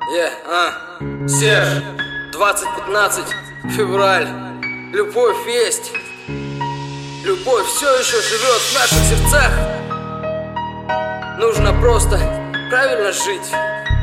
Серж, 2015, февраль. Любовь есть. Любовь все еще живет в наших сердцах. Нужно просто правильно жить.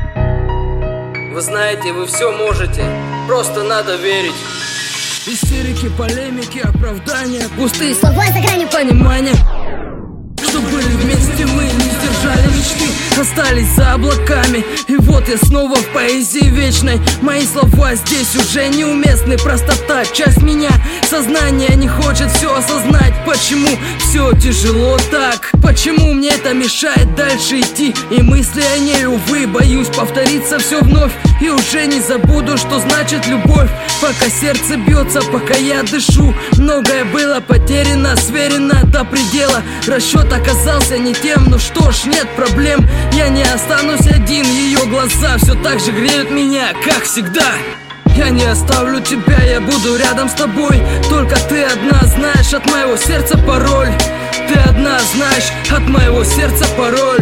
Вы знаете, вы все можете. Просто надо верить. Истерики, полемики, оправдания, пустые слова за гранью понимания. Что были вместе мы, не сдержали мечты, остались за облаками. И вот я снова в поэзии вечной. Мои слова здесь уже неуместны. Простота, часть меня, сознание не хочет все осознать. Почему все тяжело так? Почему мне это мешает дальше идти? И мысли о ней, увы, боюсь повториться все вновь. И уже не забуду, что значит любовь. Пока сердце бьется, пока я дышу. Многое было потеряно, сверено до предела. Расчет оказался не тем, ну что ж, нет проблем. Я не останусь один, ее глаза все так же греют меня, как всегда. Я не оставлю тебя, я буду рядом с тобой. Только ты одна знаешь от моего сердца пароль. Ты одна знаешь от моего сердца пароль.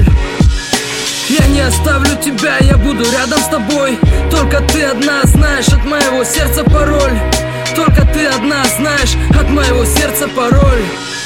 Я не оставлю тебя, я буду рядом с тобой. Только ты одна знаешь от моего сердца пароль. Только ты одна знаешь от моего сердца пароль.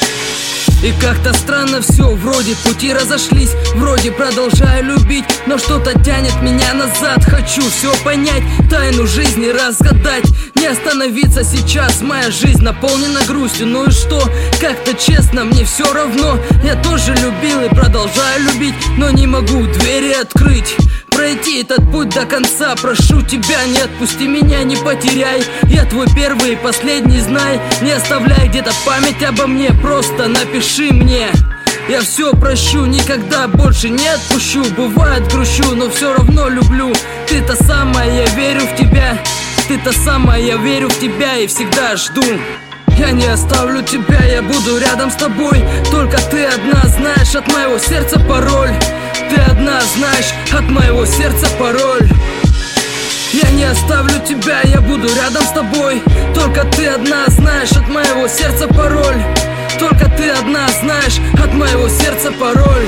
И как-то странно все, вроде пути разошлись, вроде продолжаю любить, но что-то тянет меня назад. Хочу все понять, тайну жизни разгадать. Не остановиться сейчас, моя жизнь наполнена грустью. Ну и что, как-то честно, мне все равно. Я тоже любил и продолжаю любить, но не могу двери открыть, пройти этот путь до конца. Прошу тебя, не отпусти меня, не потеряй. Я твой первый и последний, знай. Не оставляй где-то память обо мне, просто напиши мне. Я все прощу, никогда больше не отпущу. Бывает грущу, но все равно люблю. Ты та самая, я верю в тебя. Ты та самая, я верю в тебя и всегда жду. Я не оставлю тебя, я буду рядом с тобой. Только ты одна знаешь от моего сердца пароль. Ты одна знаешь от моего сердца пароль. Я не оставлю тебя, я буду рядом с тобой. Только ты одна знаешь от моего сердца пароль. Только ты одна знаешь от моего сердца пароль.